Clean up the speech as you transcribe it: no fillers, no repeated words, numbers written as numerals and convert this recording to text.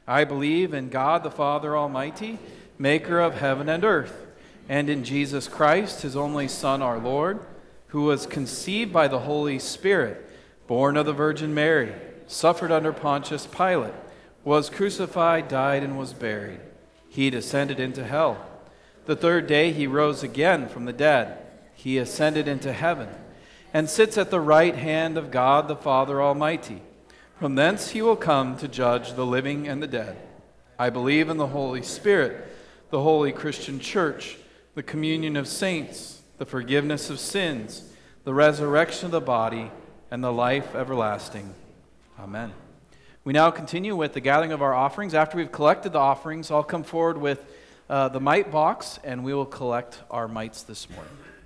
I believe in God the Father Almighty, maker of heaven and earth, and in Jesus Christ, his only Son, our Lord, who was conceived by the Holy Spirit, born of the Virgin Mary, suffered under Pontius Pilate, was crucified, died, and was buried. He descended into hell. The third day he rose again from the dead. He ascended into heaven, and sits at the right hand of God the Father Almighty. From thence he will come to judge the living and the dead. I believe in the Holy Spirit, the holy Christian church, the communion of saints, the forgiveness of sins, the resurrection of the body, and the life everlasting. Amen. We now continue with the gathering of our offerings. After we've collected the offerings, I'll come forward with the mite box, and we will collect our mites this morning.